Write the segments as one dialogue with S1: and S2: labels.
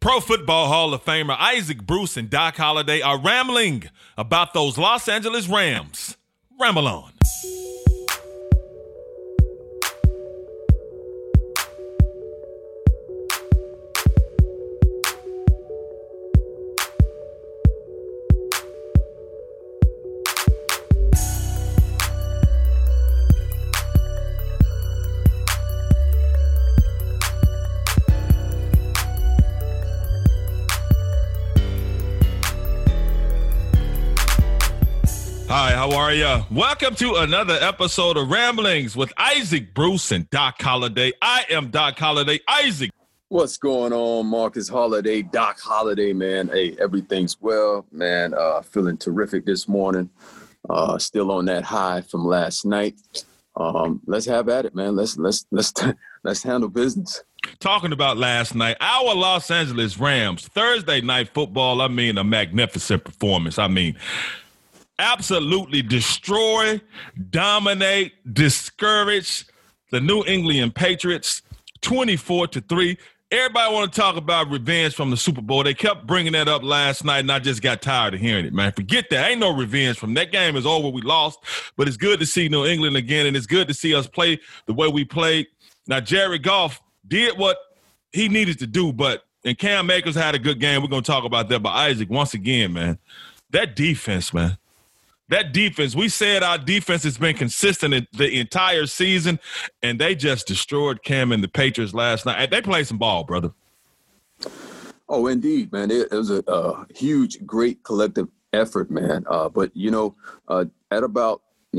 S1: Pro Football Hall of Famer Isaac Bruce and Doc Holliday are rambling about those Los Angeles Rams. Ramble on. Hi, how are you? Welcome to another episode of Ramblings with Isaac Bruce and Doc Holliday. I am Doc Holliday. Isaac.
S2: What's going on, Marcus Holliday, Doc Holliday, man? Hey, everything's well, man. Feeling terrific this morning. Still on that high from last night. Let's have at it, man. Let's handle business.
S1: Talking about last night, our Los Angeles Rams, Thursday night football, a magnificent performance. Absolutely destroy, dominate, discourage the New England Patriots 24-3. Everybody want to talk about revenge from the Super Bowl. They kept bringing that up last night, and I just got tired of hearing it, man. Forget that. Ain't no revenge from that. Game is over. We lost, but it's good to see New England again, and it's good to see us play the way we played. Now, Jared Goff did what he needed to do, and Cam Akers had a good game. We're going to talk about that. But Isaac, once again, man, that defense, man. That defense, we said our defense has been consistent the entire season, and they just destroyed Cam and the Patriots last night. They played some ball, brother.
S2: Oh, indeed, man. It was a huge, great collective effort, man. But at about,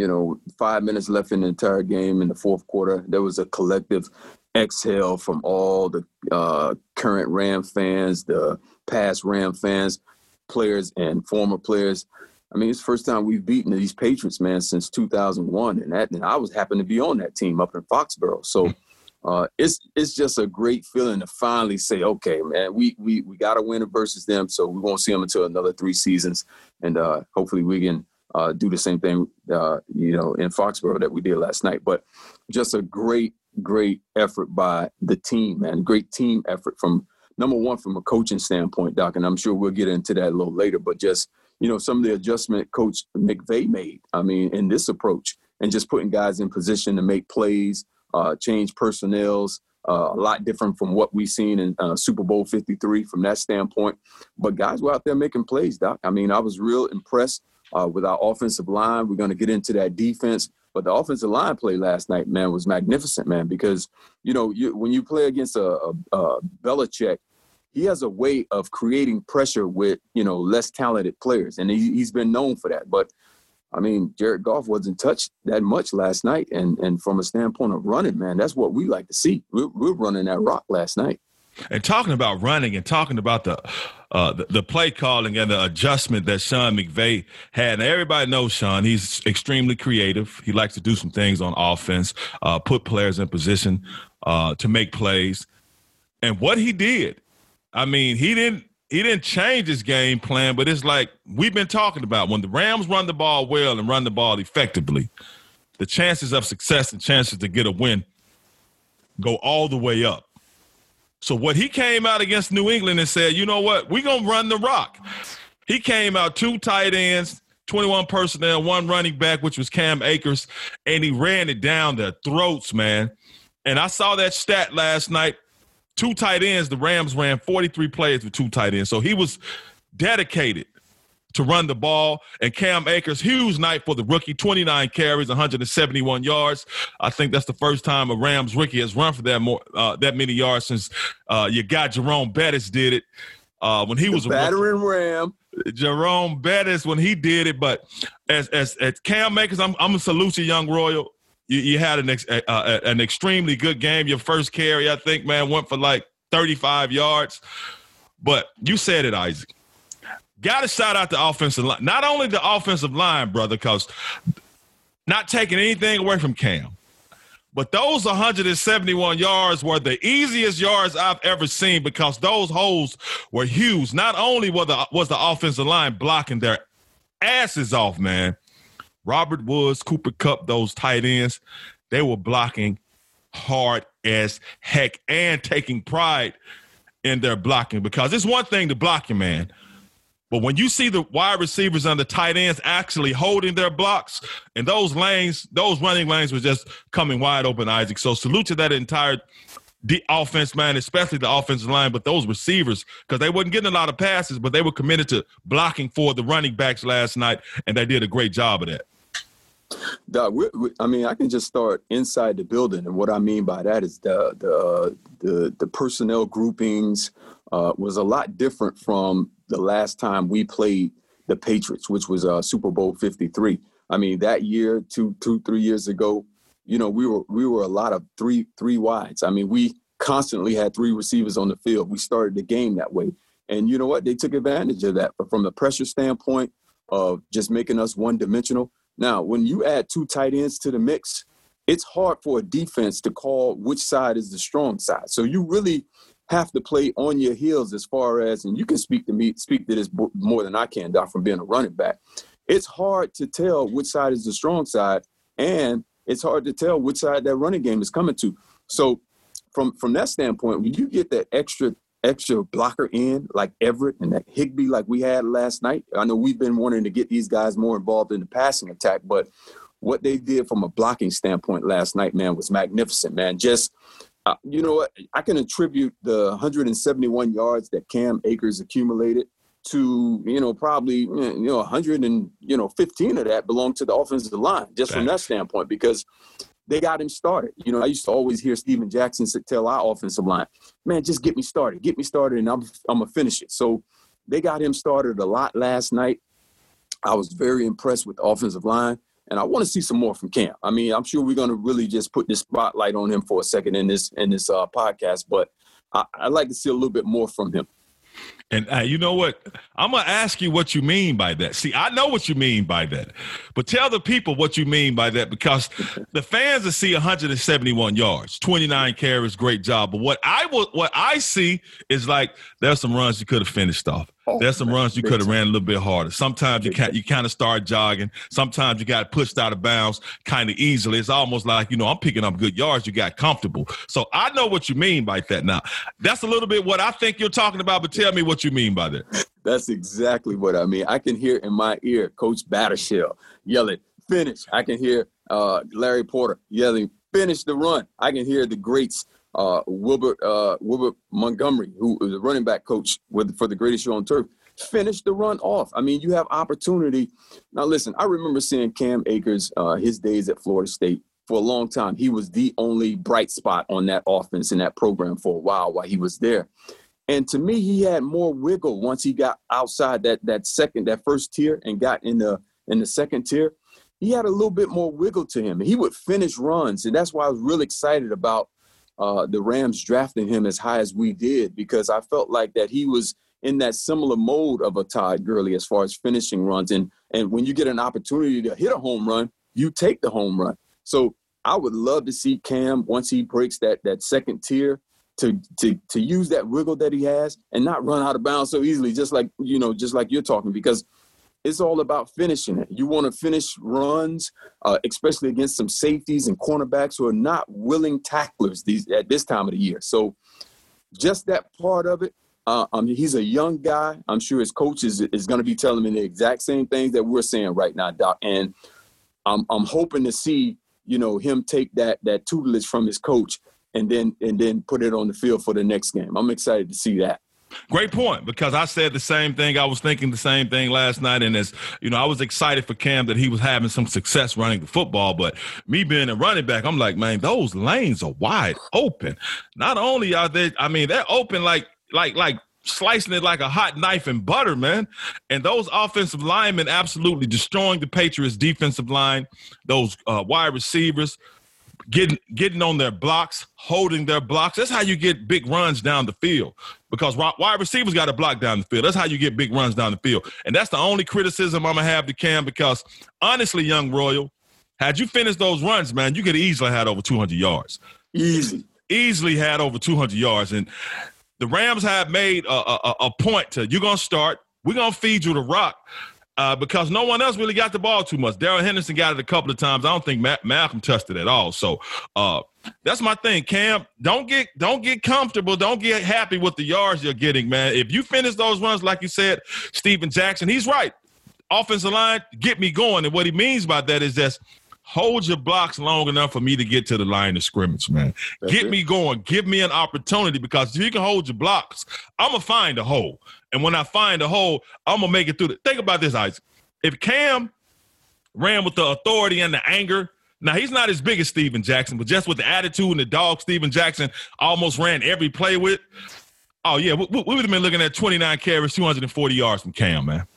S2: 5 minutes left in the entire game in the fourth quarter, there was a collective exhale from all the current Ram fans, the past Ram fans, players and former players. It's the first time we've beaten these Patriots, man, since 2001, and I was happened to be on that team up in Foxborough. So it's just a great feeling to finally say, okay, man, we got to win it versus them. So we won't see them until another 3 seasons, and hopefully we can do the same thing, in Foxborough that we did last night. But just a great effort by the team, man. Great team effort from number one from a coaching standpoint, Doc, and I'm sure we'll get into that a little later. But just some of the adjustment Coach McVay made, in this approach, and just putting guys in position to make plays, change personnels, a lot different from what we've seen in Super Bowl 53 from that standpoint. But guys were out there making plays, Doc. I was real impressed with our offensive line. We're going to get into that defense. But the offensive line play last night, man, was magnificent, man, because, when you play against a Belichick, he has a way of creating pressure with, less talented players. And he's been known for that. But, Jared Goff wasn't touched that much last night. And from a standpoint of running, man, that's what we like to see. We're running that rock last night.
S1: And talking about running and talking about the play calling and the adjustment that Sean McVay had. Now, everybody knows Sean. He's extremely creative. He likes to do some things on offense, put players in position to make plays. And what he did, he didn't change his game plan, but it's like we've been talking about. When the Rams run the ball well and run the ball effectively, the chances of success and chances to get a win go all the way up. So what he came out against New England and said, you know what, we're going to run the rock. He came out 2 tight ends, 21 personnel, 1 running back, which was Cam Akers, and he ran it down their throats, man. And I saw that stat last night. 2 tight ends, the Rams ran 43 plays with 2 tight ends. So he was dedicated to run the ball. And Cam Akers, huge night for the rookie, 29 carries, 171 yards. I think that's the first time a Rams rookie has run for that many yards since your guy Jerome Bettis did it when he was a
S2: battering Ram.
S1: Jerome Bettis when he did it. But as Cam Akers, I'm going to salute you, young Royal. You had an extremely good game. Your first carry, I think, man, went for like 35 yards. But you said it, Isaac. Got to shout out the offensive line. Not only the offensive line, brother, because not taking anything away from Cam, but those 171 yards were the easiest yards I've ever seen because those holes were huge. Not only was the offensive line blocking their asses off, man, Robert Woods, Cooper Kupp, those tight ends, they were blocking hard as heck and taking pride in their blocking, because it's one thing to block your man, but when you see the wide receivers and the tight ends actually holding their blocks, and those running lanes were just coming wide open, Isaac. So salute to that entire offense, man, especially the offensive line, but those receivers, because they wasn't getting a lot of passes, but they were committed to blocking for the running backs last night, and they did a great job of that.
S2: Doc, I can just start inside the building, and what I mean by that is the personnel groupings was a lot different from the last time we played the Patriots, which was Super Bowl 53. I mean, that year, 3 years ago, we were a lot of three wides. I mean, we constantly had 3 receivers on the field. We started the game that way, and you know what? They took advantage of that. But from the pressure standpoint of just making us one-dimensional. Now, when you add 2 tight ends to the mix, it's hard for a defense to call which side is the strong side. So you really have to play on your heels as far as, and you can speak to this more than I can, Doc, from being a running back. It's hard to tell which side is the strong side, and it's hard to tell which side that running game is coming to. So from that standpoint, when you get that extra blocker in, like Everett and that Higbee like we had last night, I know we've been wanting to get these guys more involved in the passing attack, but what they did from a blocking standpoint last night, man, was magnificent, man. Just, you know what? I can attribute the 171 yards that Cam Akers accumulated to, probably, 115 of that belonged to the offensive line, just from that standpoint, because they got him started. I used to always hear Steven Jackson tell our offensive line, man, just get me started, and I'm going to finish it. So they got him started a lot last night. I was very impressed with the offensive line, and I want to see some more from Cam. I mean, I'm sure we're going to really just put this spotlight on him for a second in this podcast, but I'd like to see a little bit more from him.
S1: And you know what? I'm going to ask you what you mean by that. See, I know what you mean by that. But tell the people what you mean by that, because the fans will see 171 yards, 29 carries, great job. But what I see is like there's some runs you could have finished off. There's some runs you could have ran a little bit harder. Sometimes you kind of start jogging. Sometimes you got pushed out of bounds kind of easily. It's almost like, I'm picking up good yards. You got comfortable. So I know what you mean by that. Now, that's a little bit what I think you're talking about, but tell me what you mean by that.
S2: That's exactly what I mean. I can hear in my ear Coach Battershell yelling, finish. I can hear Larry Porter yelling, finish the run. I can hear the greats, Wilbert Montgomery, who is a running back coach for the Greatest Show on Turf, finish the run off. I mean, you have opportunity. Now, listen, I remember seeing Cam Akers, his days at Florida State. For a long time, he was the only bright spot on that offense in that program for a while he was there. And to me, he had more wiggle once he got outside that first tier and got in the second tier. He had a little bit more wiggle to him. He would finish runs, and that's why I was really excited about the Rams drafting him as high as we did, because I felt like that he was in that similar mode of a Todd Gurley as far as finishing runs. And when you get an opportunity to hit a home run, you take the home run. So I would love to see Cam, once he breaks that second tier, to use that wiggle that he has and not run out of bounds so easily, just like you're talking, because it's all about finishing it. You want to finish runs, especially against some safeties and cornerbacks who are not willing tacklers at this time of the year. So just that part of it, he's a young guy. I'm sure his coach is going to be telling him the exact same things that we're saying right now, Doc. And I'm hoping to see, him take that tutelage from his coach and then put it on the field for the next game. I'm excited to see that.
S1: Great point, because I said the same thing. I was thinking the same thing last night. And I was excited for Cam that he was having some success running the football. But me being a running back, I'm like, man, those lanes are wide open. Not only are they, they're open like slicing it like a hot knife in butter, man. And those offensive linemen absolutely destroying the Patriots defensive line, those wide receivers, getting on their blocks, holding their blocks. That's how you get big runs down the field, because wide receivers got to block down the field. That's how you get big runs down the field. And that's the only criticism I'm going to have to Cam, because honestly, young Royal, had you finished those runs, man, you could have easily had over 200 yards. Easily had over 200 yards. And the Rams have made a point to, you're going to start, we're going to feed you the rock. because no one else really got the ball too much. Darrell Henderson got it a couple of times. I don't think Malcolm touched it at all. So that's my thing, Cam. Don't get comfortable. Don't get happy with the yards you're getting, man. If you finish those runs, like you said, Steven Jackson, he's right. Offensive line, get me going. And what he means by that is just hold your blocks long enough for me to get to the line of scrimmage, man. Get me going. Give me an opportunity, because if you can hold your blocks, I'm going to find a hole. And when I find a hole, I'm going to make it through. Think about this, Isaac. If Cam ran with the authority and the anger, now he's not as big as Steven Jackson, but just with the attitude and the dog Steven Jackson almost ran every play with, oh, yeah, we would have been looking at 29 carries, 240 yards from Cam, man.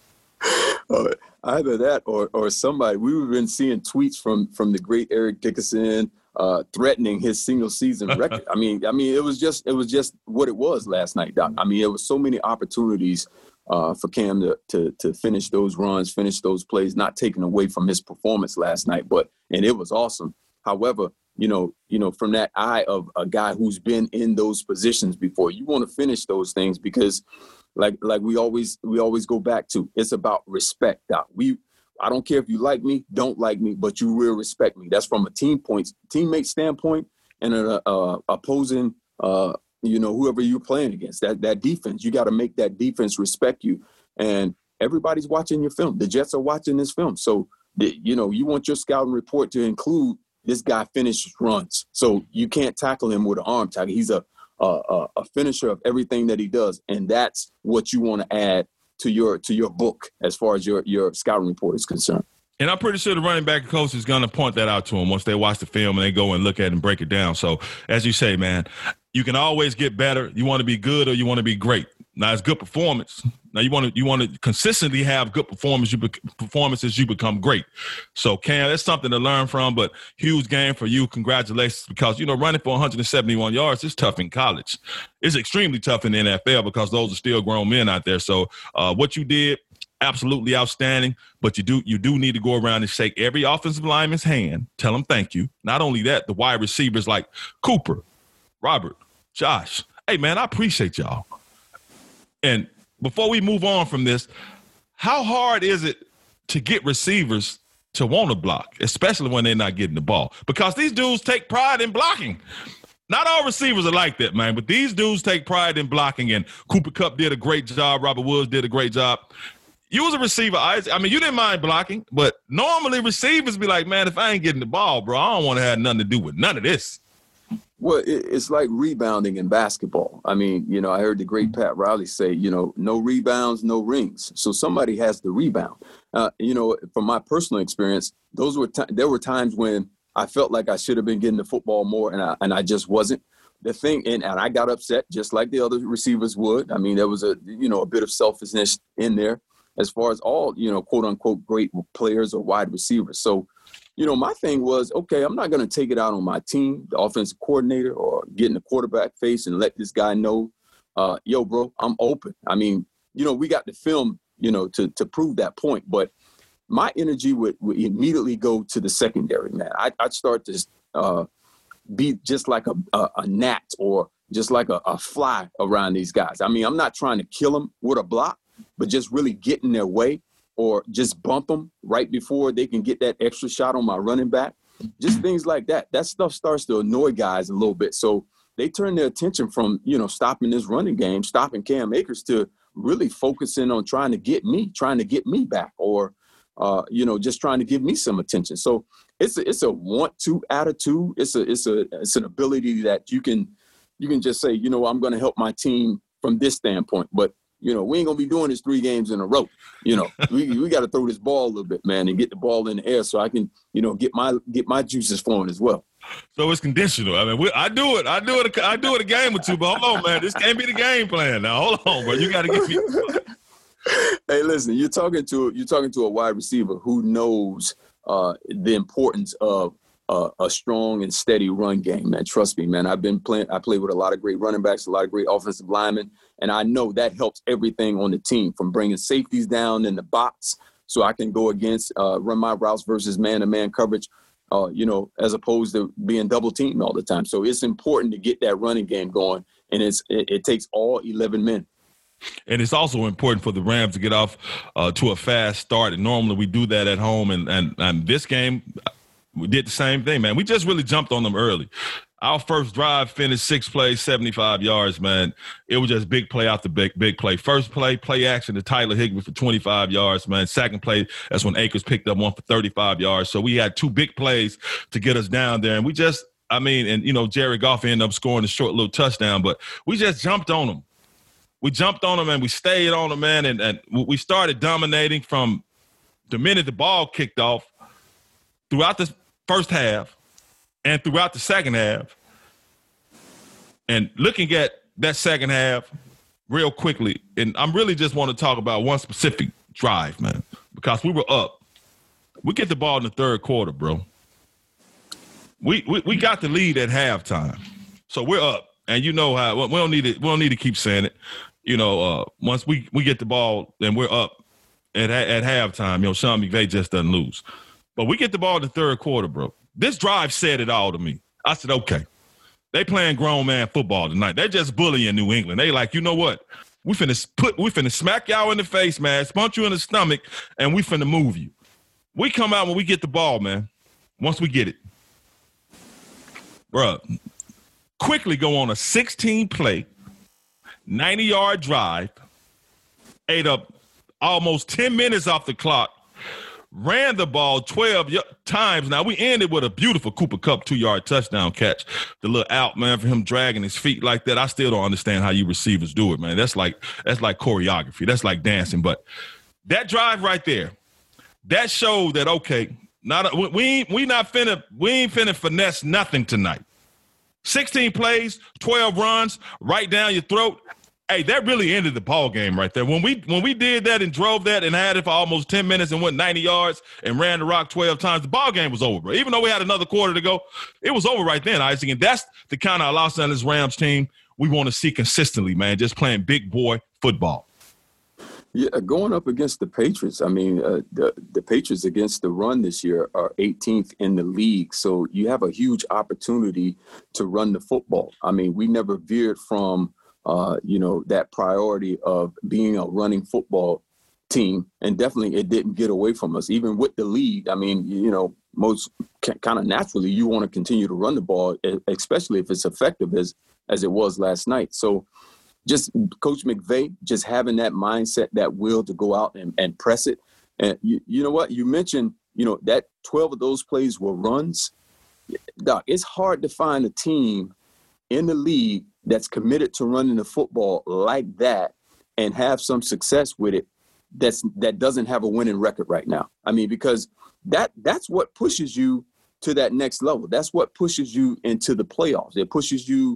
S2: Either that or somebody. We've been seeing tweets from the great Eric Dickerson threatening his single season record. I mean, it was just what it was last night, Doc. I mean, there was so many opportunities for Cam to finish those runs, finish those plays, not taken away from his performance last night. And it was awesome. However, you know, from that eye of a guy who's been in those positions before, you want to finish those things because. Like we always go back to, it's about respect, Doc. I don't care if you like me, don't like me, but you will respect me. That's from a teammate standpoint and an opposing, whoever you're playing against. That defense, you got to make that defense respect you. And everybody's watching your film. The Jets are watching this film. So, you want your scouting report to include this guy finishes runs. So you can't tackle him with an arm tackle. He's a finisher of everything that he does, and that's what you want to add to your book as far as your scouting report is concerned.
S1: And I'm pretty sure the running back coach is going to point that out to him once they watch the film and they go and look at it and break it down. So, as you say, man, you can always get better. You want to be good or you want to be great. Now, it's good performance. Now, you want to consistently have good performances. You become great. So, Cam, that's something to learn from. But huge game for you. Congratulations, because running for 171 yards is tough in college. It's extremely tough in the NFL because those are still grown men out there. So, what you did, absolutely outstanding. But you do need to go around and shake every offensive lineman's hand. Tell them thank you. Not only that, the wide receivers like Cooper, Robert, Josh. Hey, man, I appreciate y'all. And before we move on from this, how hard is it to get receivers to want to block, especially when they're not getting the ball? Because these dudes take pride in blocking. Not all receivers are like that, man, but these dudes take pride in blocking, and Cooper Kupp did a great job. Robert Woods did a great job. You was a receiver, Isaac. I mean, you didn't mind blocking, but normally receivers be like, man, if I ain't getting the ball, bro, I don't want to have nothing to do with none of this.
S2: Well, it's like rebounding in basketball. I mean, I heard the great Pat Riley say, no rebounds, no rings. So somebody has to rebound. From my personal experience, there were times when I felt like I should have been getting the football more, and I just wasn't. The thing, and I got upset just like the other receivers would. I mean, there was a bit of selfishness in there as far as all, quote unquote, great players or wide receivers. So, my thing was, okay, I'm not going to take it out on my team, the offensive coordinator, or get in the quarterback face and let this guy know, yo, bro, I'm open. I mean, we got the film, to prove that point. But my energy would immediately go to the secondary, man. I'd start to be just like a gnat or just like a fly around these guys. I mean, I'm not trying to kill them with a block, but just really get in their way, or just bump them right before they can get that extra shot on my running back. Just things like that. That stuff starts to annoy guys a little bit. So they turn their attention from, stopping this running game, stopping Cam Akers, to really focusing on trying to get me back, or, just trying to give me some attention. So it's a want-to attitude. It's an ability that you can just say, I'm going to help my team from this standpoint. But we ain't going to be doing this 3 games in a row. We got to throw this ball a little bit, man, and get the ball in the air so I can, get my juices flowing as well.
S1: So it's conditional. I mean, I do it a game or two, but hold on, man. This can't be the game plan now. Hold on, bro. You got to get me.
S2: Hey, listen, you're talking to a wide receiver who knows the importance of a strong and steady run game, man. Trust me, man. I played with a lot of great running backs, a lot of great offensive linemen, and I know that helps everything on the team, from bringing safeties down in the box so I can go against run my routes versus man-to-man coverage, as opposed to being double teamed all the time. So it's important to get that running game going, and it takes all 11 men.
S1: And it's also important for the Rams to get off to a fast start. And normally we do that at home. And this game, we did the same thing, man. We just really jumped on them early. Our first drive finished 6 plays, 75 yards, man. It was just big play after big play. First play action to Tyler Higbee for 25 yards, man. Second play, that's when Akers picked up one for 35 yards. So we had 2 big plays to get us down there. And we just, Jared Goff ended up scoring a short little touchdown, but we just jumped on them. We jumped on them and we stayed on them, man. And we started dominating from the minute the ball kicked off throughout the first half and throughout the second half. And looking at that second half real quickly, and I'm really just want to talk about one specific drive, man, because we were up. We get the ball in the third quarter, bro. We got the lead at halftime. So we're up. And you know how we don't need to keep saying it. Once we get the ball and we're up at halftime, Sean McVay just doesn't lose. But we get the ball in the third quarter, bro. This drive said it all to me. I said, okay, they playing grown man football tonight. They're just bullying New England. They like, you know what? We finna smack y'all in the face, man, punch you in the stomach, and we finna move you. We come out when we get the ball, man. Once we get it. Bro, quickly go on a 16-play, 90-yard drive, ate up almost 10 minutes off the clock, ran the ball 12 times. Now, we ended with a beautiful Cooper Kupp 2-yard touchdown catch. The little out, man, for him dragging his feet like that. I still don't understand how you receivers do it, man. That's like choreography. That's like dancing. But that drive right there, that showed that, okay, we ain't finna finesse nothing tonight. 16 plays, 12 runs, right down your throat. Hey, that really ended the ball game right there. When we did that and drove that and had it for almost 10 minutes and went 90 yards and ran the rock 12 times, the ball game was over, bro. Even though we had another quarter to go, it was over right then, Isaac. And that's the kind of Los Angeles Rams team we want to see consistently, man, just playing big boy football.
S2: Yeah, going up against the Patriots, I mean, the Patriots against the run this year are 18th in the league. So you have a huge opportunity to run the football. I mean, we never veered from, that priority of being a running football team. And definitely it didn't get away from us, even with the lead. I mean, most kind of naturally you want to continue to run the ball, especially if it's effective as it was last night. So just Coach McVay, just having that mindset, that will to go out and press it. And you know what? You mentioned, that 12 of those plays were runs. Doc, it's hard to find a team in the league that's committed to running the football like that and have some success with it that doesn't have a winning record right now. I mean, because that's what pushes you to that next level. That's what pushes you into the playoffs. It pushes you,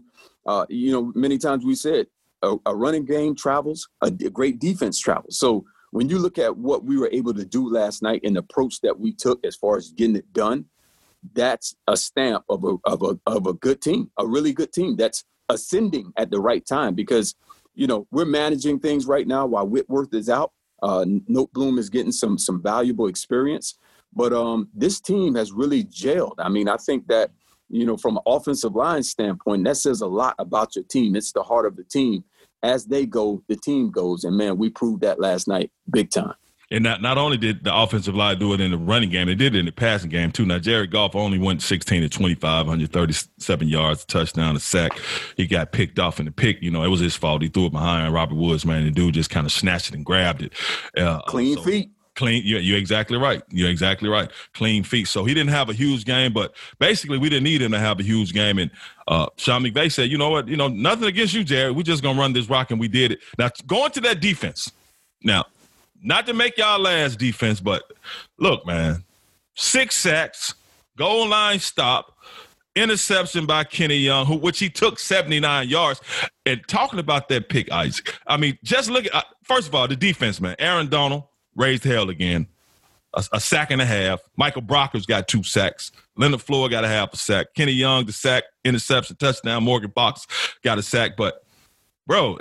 S2: many times we said, a running game travels, a great defense travels. So when you look at what we were able to do last night and the approach that we took as far as getting it done, that's a stamp of a good team, a really good team that's ascending at the right time because, we're managing things right now while Whitworth is out. Noteboom is getting some valuable experience, but this team has really gelled. I mean, I think that, from an offensive line standpoint, that says a lot about your team. It's the heart of the team. As they go, the team goes. And, man, we proved that last night big time.
S1: And not only did the offensive line do it in the running game, they did it in the passing game, too. Now, Jared Goff only went 16 to 25, 137 yards, a touchdown, a sack. He got picked off in the pick. It was his fault. He threw it behind Robert Woods, man. The dude just kind of snatched it and grabbed it.
S2: Clean feet.
S1: Clean. You're exactly right. You're exactly right. Clean feet. So he didn't have a huge game, but basically we didn't need him to have a huge game. And Sean McVay said, you know what? Nothing against you, Jared. We're just going to run this rock, and we did it. Now, going to that defense. Now, not to make y'all last defense, but look, man, 6 sacks, goal line stop, interception by Kenny Young, which he took 79 yards. And talking about that pick, Isaac, I mean, just look at, first of all, the defense, man. Aaron Donald raised hell again, a sack and a half. Michael Brockers got 2 sacks. Leonard Floyd got a half a sack. Kenny Young, the sack, interception, touchdown. Morgan Fox got a sack. But, bro,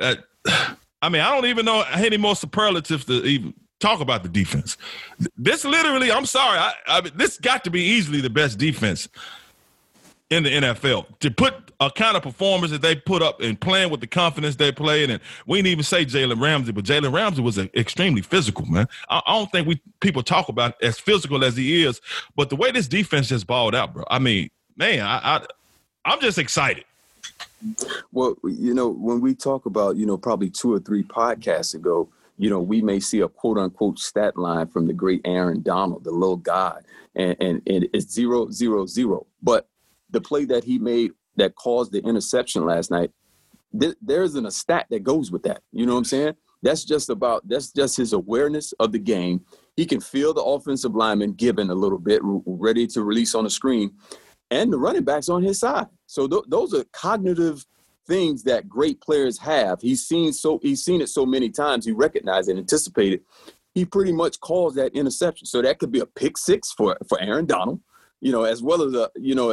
S1: I don't even know any more superlatives to even talk about the defense. This literally, I'm sorry, this got to be easily the best defense in the NFL to put a kind of performance that they put up and playing with the confidence they played. And we didn't even say Jalen Ramsey, but Jalen Ramsey was extremely physical, man. I don't think people talk about as physical as he is, but the way this defense just balled out, bro. I mean, man, I'm just excited.
S2: Well, when we talk about, probably 2 or 3 podcasts ago, we may see a quote unquote stat line from the great Aaron Donald, the little god, and it's 0-0-0. But the play that he made that caused the interception last night, there isn't a stat that goes with that. You know what I'm saying? That's just his awareness of the game. He can feel the offensive lineman giving a little bit, ready to release on the screen, and the running back's on his side. So those are cognitive things that great players have. He's seen it so many times. He recognized and anticipated. He pretty much calls that interception. So that could be a pick six for Aaron Donald, as well as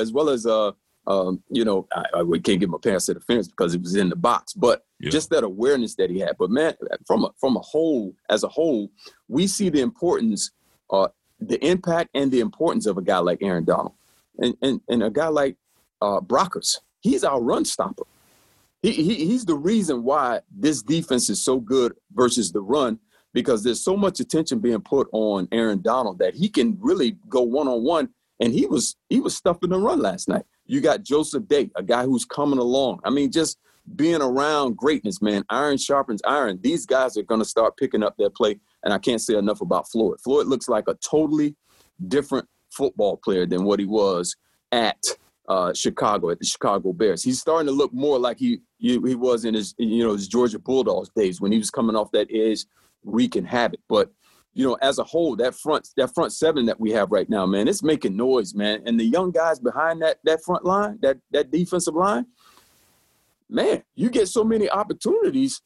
S2: we can't give him a pass interference because it was in the box, but just that awareness that he had. But man, as a whole, we see the importance, the impact and the importance of a guy like Aaron Donald and a guy like Brockers. He's our run stopper. He's the reason why this defense is so good versus the run, because there's so much attention being put on Aaron Donald that he can really go one-on-one, and he was stuffing the run last night. You got Joseph Day, a guy who's coming along. I mean, just being around greatness, man. Iron sharpens iron. These guys are going to start picking up their play, and I can't say enough about Floyd. Floyd looks like a totally different football player than what he was at Chicago, at the Chicago Bears. He's starting to look more like he was in his Georgia Bulldogs days when he was coming off that edge, wreaking havoc. But as a whole, that front seven that we have right now, man, it's making noise, man. And the young guys behind that front line, that defensive line, man, you get so many opportunities.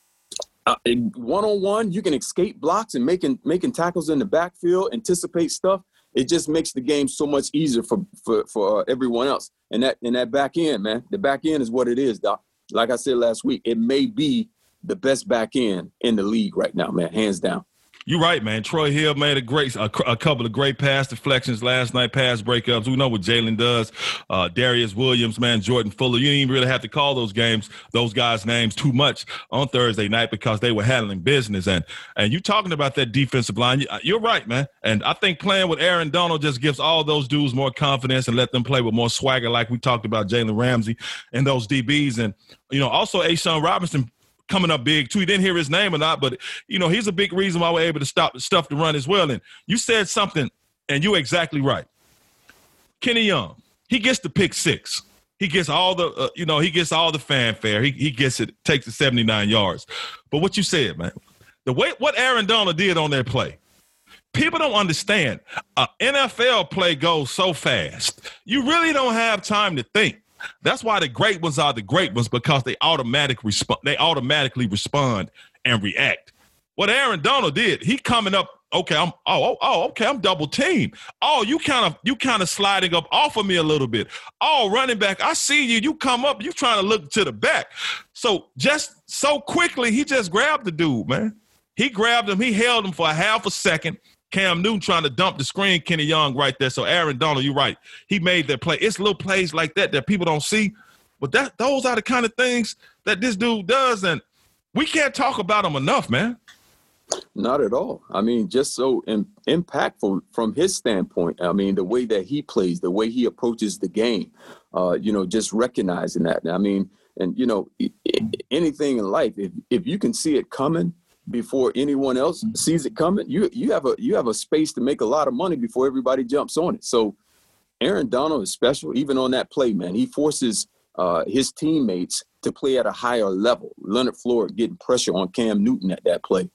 S2: One-on-one, you can escape blocks and making tackles in the backfield, anticipate stuff. It just makes the game so much easier for everyone else. And that back end, man, the back end is what it is, Doc. Like I said last week, it may be the best back end in the league right now, man, hands down. You're
S1: right, man. Troy Hill made a couple of great pass deflections last night, pass breakups. We know what Jalen does. Darius Williams, man, Jordan Fuller. You didn't even really have to call those guys' names too much on Thursday night because they were handling business. And you talking about that defensive line, you're right, man. And I think playing with Aaron Donald just gives all those dudes more confidence and let them play with more swagger, like we talked about Jalen Ramsey and those DBs. And, also A'Shawn Robinson coming up big too. You didn't hear his name or not, but he's a big reason why we're able to stop stuff to run as well. And you said something, and you're exactly right. Kenny Young, he gets the pick six. He gets all the, he gets all the fanfare. He gets it, takes the 79 yards. But what you said, man, what Aaron Donald did on that play, people don't understand. NFL play goes so fast. You really don't have time to think. That's why the great ones are the great ones, because they automatically respond and react. What Aaron Donald did, he coming up, okay, I'm double teamed. Oh, you kind of sliding up off of me a little bit. Oh, running back, I see you. You come up, you trying to look to the back. So just so quickly, he just grabbed the dude, man. He grabbed him. He held him for a half a second. Cam Newton trying to dump the screen, Kenny Young right there. So Aaron Donald, you're right. He made that play. It's little plays like that people don't see. But those are the kind of things that this dude does, and we can't talk about them enough, man.
S2: Not at all. I mean, just so impactful from his standpoint. I mean, the way that he plays, the way he approaches the game, just recognizing that. I mean, and, anything in life, if you can see it coming before anyone else sees it coming, you have a space to make a lot of money before everybody jumps on it. So Aaron Donald is special. Even on that play, man, he forces his teammates to play at a higher level. Leonard Floyd getting pressure on Cam Newton at that play,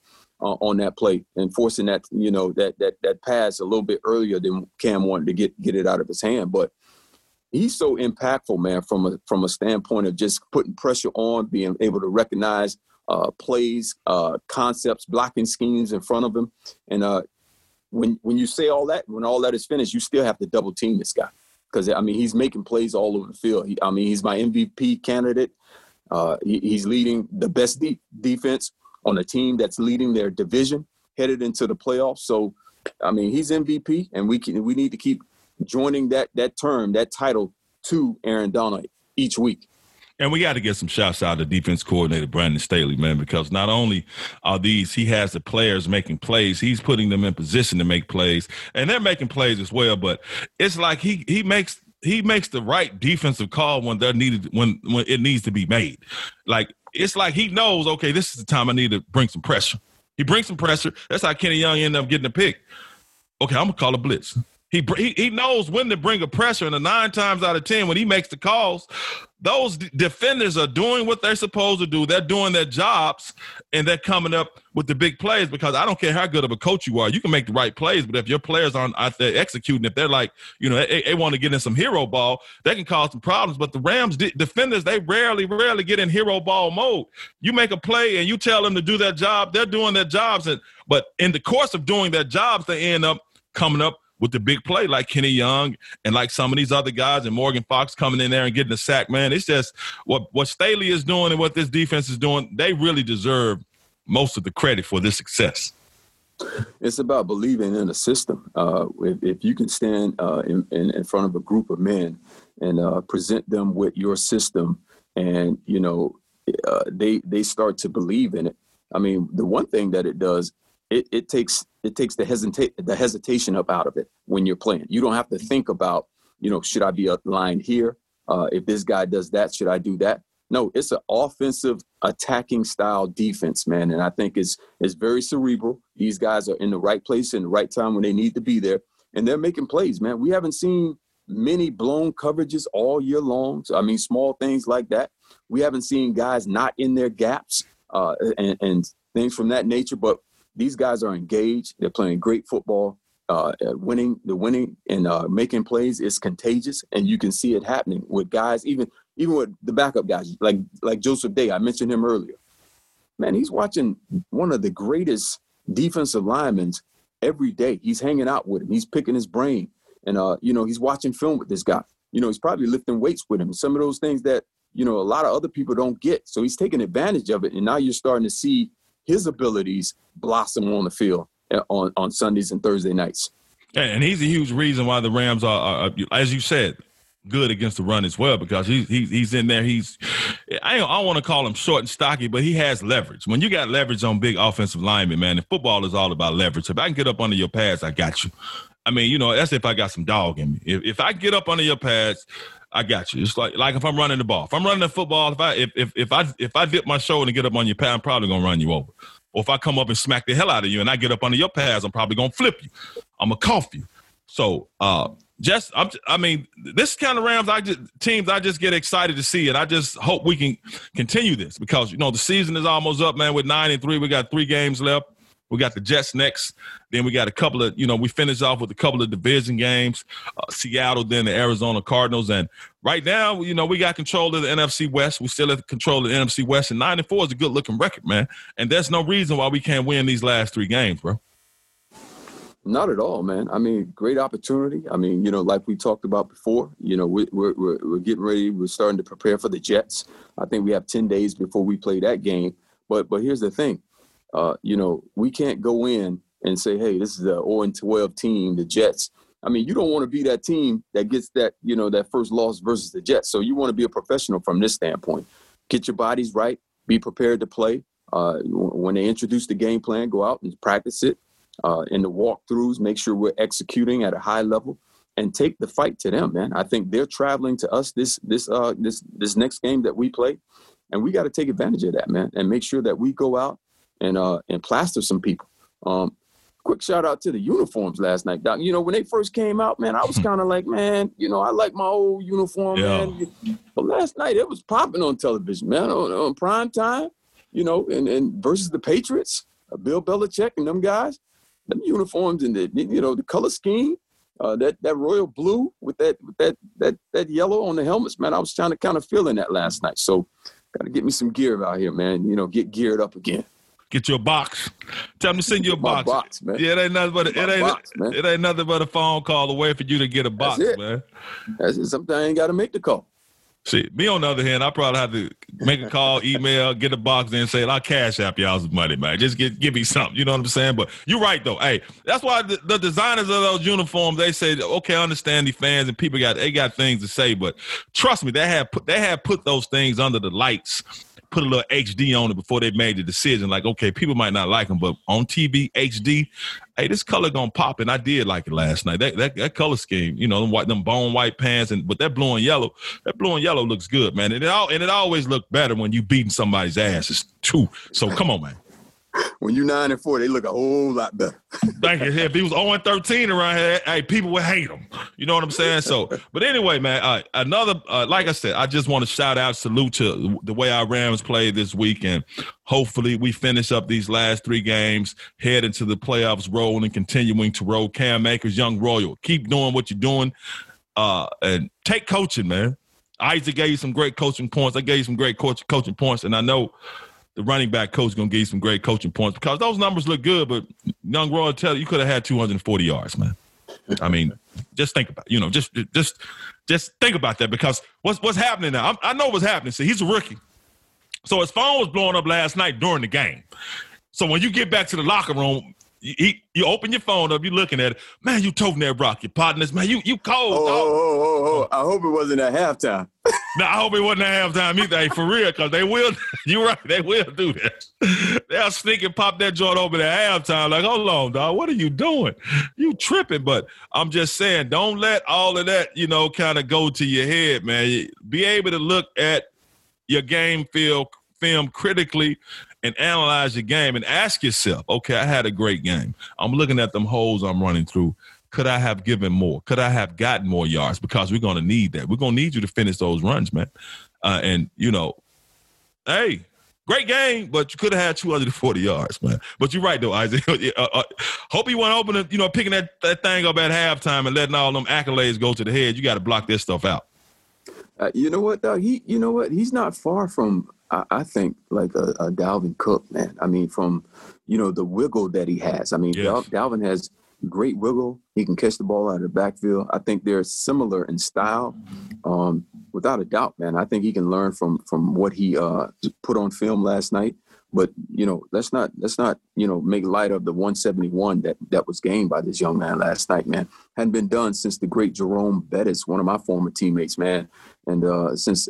S2: and forcing that, that pass a little bit earlier than Cam wanted to get it out of his hand. But he's so impactful, man, from a standpoint of just putting pressure on, being able to recognize plays, concepts, blocking schemes in front of him. And when you say all that, when all that is finished, you still have to double team this guy. Because, I mean, he's making plays all over the field. He's my MVP candidate. He's leading the best defense on a team that's leading their division headed into the playoffs. So, I mean, he's MVP, and we need to keep joining that term, that title, to Aaron Donald each week.
S1: And we got to get some shouts out to defense coordinator Brandon Staley, man, because not only are he has the players making plays, he's putting them in position to make plays, and they're making plays as well. But it's like he makes the right defensive call when they're needed, when it needs to be made. Like, it's like he knows, okay, this is the time I need to bring some pressure. He brings some pressure. That's how Kenny Young ended up getting a pick. Okay, I'm gonna call a blitz. He knows when to bring a pressure, and 9 times out of 10, when he makes the calls, those defenders are doing what they're supposed to do. They're doing their jobs, and they're coming up with the big plays, because I don't care how good of a coach you are. You can make the right plays, but if your players aren't out there executing, if they're like, they want to get in some hero ball, that can cause some problems. But the Rams defenders, they rarely get in hero ball mode. You make a play and you tell them to do their job, they're doing their jobs. But in the course of doing their jobs, they end up coming up with the big play, like Kenny Young and like some of these other guys, and Morgan Fox coming in there and getting a sack, man. It's just what Staley is doing and what this defense is doing, they really deserve most of the credit for this success.
S2: It's about believing in a system. If you can stand in front of a group of men and present them with your system, and, they start to believe in it. I mean, the one thing that it does, it takes the hesitation up out of it when you're playing. You don't have to think about, should I be aligned here? If this guy does that, should I do that? No, it's an offensive attacking style defense, man. And I think it's very cerebral. These guys are in the right place in the right time when they need to be there. And they're making plays, man. We haven't seen many blown coverages all year long. So, I mean, small things like that. We haven't seen guys not in their gaps and things from that nature. But these guys are engaged. They're playing great football. Winning and making plays is contagious, and you can see it happening with guys, even with the backup guys like Joseph Day. I mentioned him earlier. Man, he's watching one of the greatest defensive linemen every day. He's hanging out with him. He's picking his brain, and he's watching film with this guy. He's probably lifting weights with him. Some of those things that a lot of other people don't get. So he's taking advantage of it, and now you're starting to see his abilities blossom on the field on Sundays and Thursday nights.
S1: And he's a huge reason why the Rams are, as you said, good against the run as well, because he's in there. I don't want to call him short and stocky, but he has leverage. When you got leverage on big offensive linemen, man, and football is all about leverage. If I can get up under your pads, I got you. I mean, that's if I got some dog in me. If I get up under your pads, I got you. It's like if I'm running the ball. If I'm running the football, if I dip my shoulder and get up on your pad, I'm probably gonna run you over. Or if I come up and smack the hell out of you and I get up under your pads, I'm probably gonna flip you. I'm gonna cuff you. So this kind of Rams teams I just get excited to see, and I just hope we can continue this, because the season is almost up, man. With 9-3, we got 3 games left. We got the Jets next. Then we got a couple of, we finish off with a couple of division games, Seattle, then the Arizona Cardinals. And right now, we got control of the NFC West. We still have control of the NFC West. And 9-4 is a good-looking record, man. And there's no reason why we can't win these last 3 games, bro.
S2: Not at all, man. I mean, great opportunity. I mean, like we talked about before, we're getting ready. We're starting to prepare for the Jets. I think we have 10 days before we play that game. But here's the thing. We can't go in and say, hey, this is the 0-12 team, the Jets. I mean, you don't want to be that team that gets that, that first loss versus the Jets. So you want to be a professional from this standpoint. Get your bodies right. Be prepared to play. When they introduce the game plan, go out and practice it. In the walkthroughs, make sure we're executing at a high level and take the fight to them, man. I think they're traveling to us this next game that we play. And we got to take advantage of that, man, and make sure that we go out and plaster some people. Quick shout out to the uniforms last night, Doc. When they first came out, man, I was kind of like, man, I like my old uniform, man. But last night it was popping on television, man, on prime time, and versus the Patriots, Bill Belichick and them guys, them uniforms and the color scheme, that royal blue with that yellow on the helmets, man. I was trying to kind of feel in that last night. So got to get me some gear out here, man. Get geared up again.
S1: Get your box. Tell them to send you a box.
S2: Man.
S1: Yeah, it ain't nothing but a phone call away for you to get a box, man.
S2: Sometimes I ain't got to make the call.
S1: See, me on the other hand, I probably have to make a call, email, get a box, and say, I'll cash app y'all some money, man. Just give me something. You know what I'm saying? But you're right, though. Hey, that's why the designers of those uniforms, they say, okay, I understand the fans and people got things to say, but trust me, they had put those things under the lights, put a little HD on it before they made the decision. Like, okay, people might not like them, but on TV, HD, hey, this color gonna pop, and I did like it last night. That color scheme, you know, them bone white pants, but that blue and yellow looks good, man. And it always looked better when you beating somebody's asses too. So come on, man.
S2: When you're 9-4, they look a whole lot better.
S1: Thank you. If he was 0-13 around here, hey, people would hate him. You know what I'm saying? So, but anyway, man, like I said, I just want to shout out, salute to the way our Rams played this week, and hopefully we finish up these last 3 games, head into the playoffs rolling, continuing to roll. Cam Akers, Young Royal, keep doing what you're doing, and take coaching, man. Isaac gave you some great coaching points. I gave you some great coaching points, and I know the running back coach is going to give you some great coaching points because those numbers look good, but Young Royal tell you could have had 240 yards, man. I mean, just think about it. You know, just think about that because what's happening now? I know what's happening. See, he's a rookie. So his phone was blowing up last night during the game. So when you get back to the locker room, you open your phone up, you're looking at it. Man, you toting that rock, your partners. Man, you cold.
S2: Oh. I hope it wasn't at halftime.
S1: No, I hope it wasn't at halftime either. Hey, for real, because they will. You're right. They will do that. They'll sneak and pop that joint open at halftime. Like, hold on, dog. What are you doing? You tripping. But I'm just saying, don't let all of that, you know, kind of go to your head, man. Be able to look at your game film critically and analyze your game and ask yourself, okay, I had a great game. I'm looking at them holes I'm running through. Could I have given more? Could I have gotten more yards? Because we're going to need that. We're going to need you to finish those runs, man. And, you know, hey, great game, but you could have had 240 yards, man. But you're right, though, Isaac. Hope he went open, you know, picking that thing up at halftime and letting all them accolades go to the head. You got to block this stuff out.
S2: You know what, though? He's not far from, I think, like a Dalvin Cook, man. I mean, from, you know, the wiggle that he has. I mean, yes. Dalvin has great wiggle. He can catch the ball out of the backfield. I think they're similar in style, without a doubt, man. I think he can learn from what he put on film last night. But, you know, let's not, you know, make light of the 171 that was gained by this young man last night, man. Hadn't been done since the great Jerome Bettis, one of my former teammates, man, and since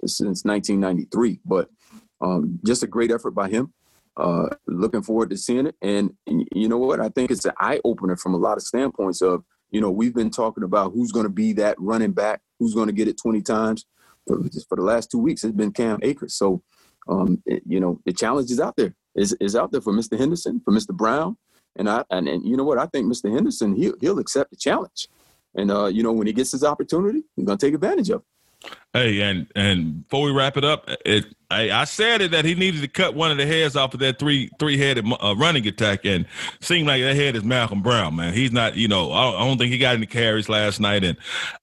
S2: 1993. But just a great effort by him. Looking forward to seeing it. And you know what? I think it's an eye-opener from a lot of standpoints of, you know, we've been talking about who's going to be that running back, who's going to get it 20 times. For the last 2 weeks, it's been Cam Akers. So, you know, the challenge is out there. Is out there for Mr. Henderson, for Mr. Brown. And you know what? I think Mr. Henderson, he'll accept the challenge. And, you know, when he gets his opportunity, he's going to take advantage of it.
S1: Hey, and before we wrap it up, I said it that he needed to cut one of the heads off of that three-headed running attack, and seemed like that head is Malcolm Brown, man. He's not, you know, I don't think he got any carries last night, and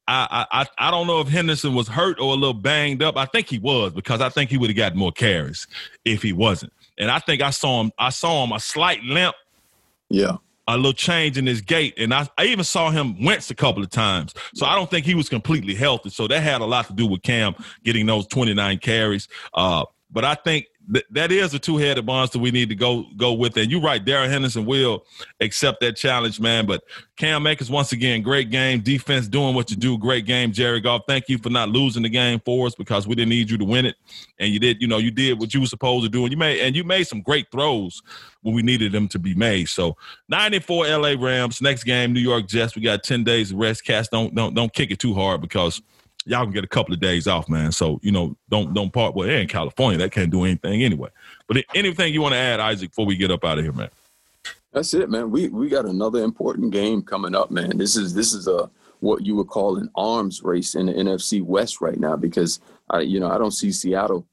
S1: I don't know if Henderson was hurt or a little banged up. I think he was, because I think he would have gotten more carries if he wasn't. And I think I saw him a slight limp.
S2: Yeah.
S1: A little change in his gait, and I even saw him wince a couple of times. So I don't think he was completely healthy. So that had a lot to do with Cam getting those 29 carries. But I think that is a two-headed monster we need to go with. And you're right, Darrell Henderson will accept that challenge, man. But Cam Akers, once again, great game. Defense doing what you do. Great game, Jared Goff. Thank you for not losing the game for us, because we didn't need you to win it. And you did what you were supposed to do. And you made some great throws when we needed them to be made. So 9-4 LA Rams. Next game, New York Jets. We got 10 days of rest. Cats, don't kick it too hard, because y'all can get a couple of days off, man. So, you know, don't part. Well, they're in California. That can't do anything anyway. But anything you want to add, Isaac, before we get up out of here, man? That's
S2: it, man. We got another important game coming up, man. This is what you would call an arms race in the NFC West right now, because I don't see Seattle,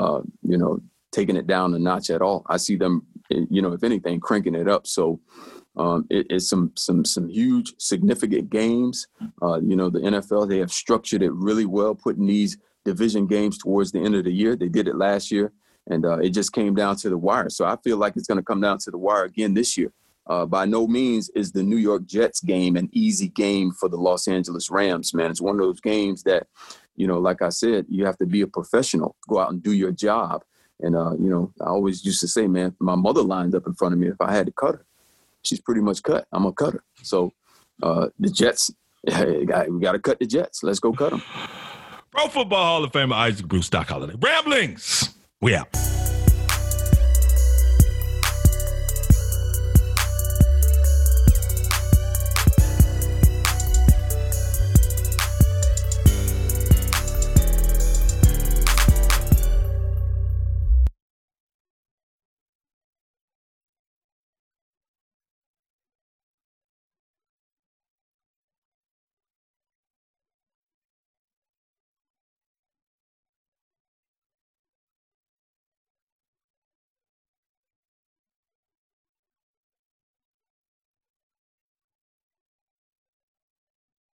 S2: taking it down a notch at all. I see them, if anything, cranking it up. So it's some huge, significant games. The NFL, they have structured it really well, putting these division games towards the end of the year. They did it last year, and it just came down to the wire. So I feel like it's going to come down to the wire again this year. By no means is the New York Jets game an easy game for the Los Angeles Rams, man. It's one of those games that, like I said, you have to be a professional, go out and do your job. And, I always used to say, man, my mother lined up in front of me. If I had to cut her, she's pretty much cut. I'm a cutter. So the Jets, we got to cut the Jets. Let's go cut them.
S1: Pro Football Hall of Famer Isaac Bruce Doc Holliday. Ramblings. We out.